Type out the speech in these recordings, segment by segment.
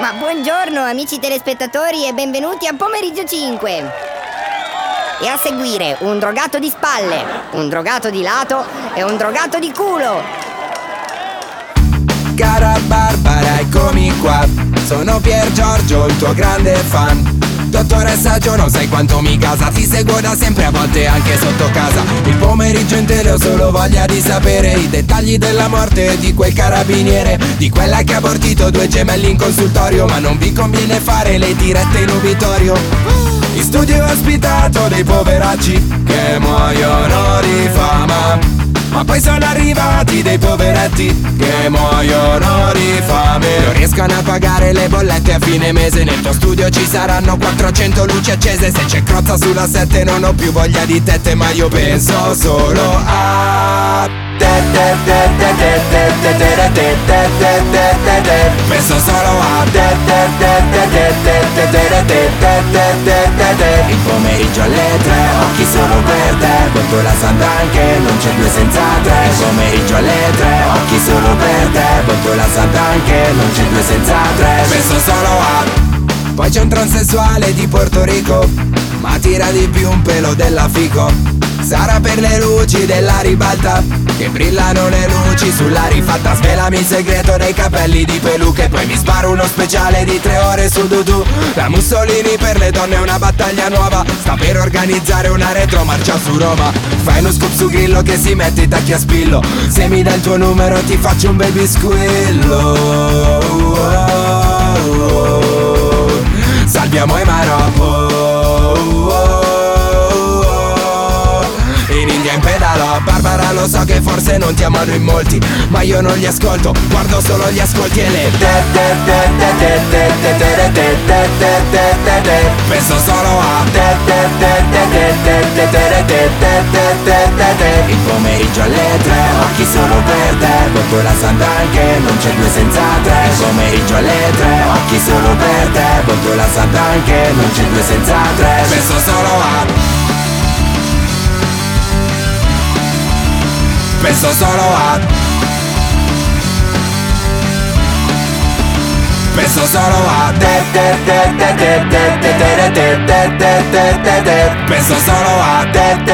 Ma buongiorno amici telespettatori e benvenuti a Pomeriggio 5. E a seguire un drogato di spalle, un drogato di lato e un drogato di culo. Cara Barbara, eccomi qua. Sono Pier Giorgio, il tuo grande fan. Dottoressa Jo, non sai quanto mi casa. Ti seguo da sempre, a volte anche sotto casa. Il pomeriggio intero ho solo voglia di sapere i dettagli della morte di quel carabiniere, di quella che ha abortito 2 gemelli in consultorio. Ma non vi conviene fare le dirette in ubitorio. In studio ho ospitato dei poveracci che muoiono di fama. Ma poi sono arrivati dei poveretti che muoiono di fame. Non riescono a pagare le bollette a fine mese. Nel tuo studio ci saranno 400 luci accese. Se c'è crozza sulla 7 non ho più voglia di tette, ma io penso solo a te. Penso solo a te. Il pomeriggio alle 3, occhi solo per te. Conto la Sant'Anche, non c'è 2 senza 3. Il pomeriggio alle 3, occhi solo per te. Conto la Sant'Anche, non c'è 2 senza 3. Penso solo a... Poi c'è un transessuale di Porto Rico, ma tira di più un pelo della fico. Sarà per le luci della ribalta che brillano le luci sulla rifatta. Svelami il segreto dei capelli di peluche, poi mi sparo uno speciale di 3 ore su Dudu. Da Mussolini per le donne è una battaglia nuova. Sta per organizzare una retromarcia su Roma. Fai uno scoop su Grillo che si mette i tacchi a spillo. Se mi dai il tuo numero ti faccio un baby squillo. Salviamo i Marò. In India in pedalo, Barbara lo so che forse non ti amano in molti, ma io non li ascolto, guardo solo gli ascolti e le penso solo a il pomeriggio alle 3, occhi solo per te. Conto la Sant'Anche, non c'è 2 senza 3. Il pomeriggio alle 3, occhi solo per te. Conto la Sant'Anche, non c'è 2 senza 3. Penso solo a... Penso solo a... Penso solo a... Penso solo a...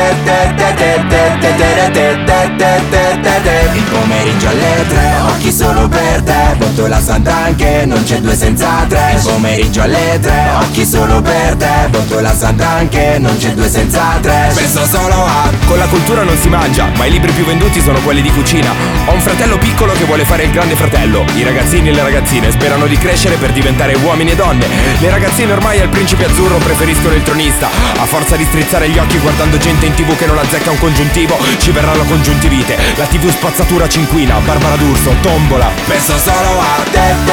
Il pomeriggio alle 3, occhi solo per te. Conto la Sant'Anche, non c'è 2 senza 3. Il pomeriggio alle 3, occhi solo per te. Conto la Sant'Anche, non c'è 2 senza 3. Penso solo a... Con la cultura non si mangia, ma i libri più venduti sono quelli di cucina. Ho un fratello piccolo che vuole fare il grande fratello. I ragazzini e le ragazzine sperano di crescere per diventare uomini e donne. Le ragazzine ormai al principe azzurro preferiscono il tronista. A forza di strizzare gli occhi guardando gente in TV che non azzecca un congiuntivo, ci verrà la congiuntivite. La TV spazzatura cinquina, Barbara D'Urso, tombola. Penso solo a...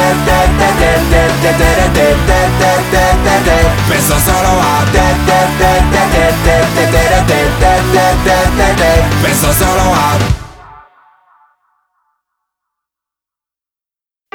Penso solo a... Penso solo a...